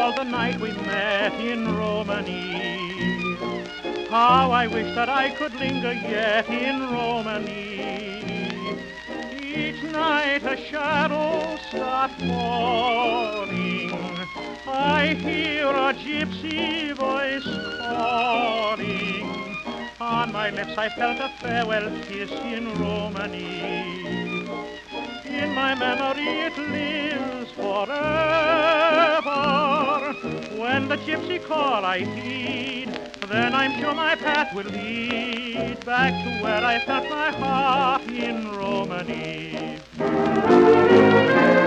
recall the night we met in Romany. How I wish that I could linger yet in Romany. Each night a shadow starts falling. I hear a gypsy voice calling. On my lips I felt a farewell kiss in Romany. In my memory it lives forever. When the gypsy call I heed, then I'm sure my path will lead back to where I felt my heart in Romany.